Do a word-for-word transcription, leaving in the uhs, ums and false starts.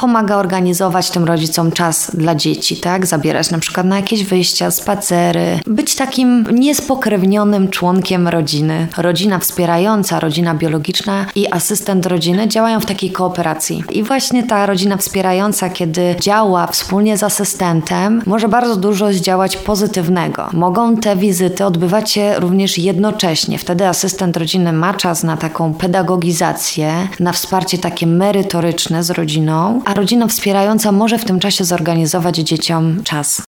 pomaga organizować tym rodzicom czas dla dzieci, tak? Zabierać na przykład na jakieś wyjścia, spacery, być takim niespokrewnionym członkiem rodziny. Rodzina wspierająca, rodzina biologiczna i asystent rodziny działają w takiej kooperacji. I właśnie ta rodzina wspierająca, kiedy działa wspólnie z asystentem, może bardzo dużo zdziałać pozytywnego. Mogą te wizyty odbywać się również jednocześnie. Wtedy asystent rodziny ma czas na taką pedagogizację, na wsparcie takie merytoryczne z rodziną, a rodzina wspierająca może w tym czasie zorganizować dzieciom czas.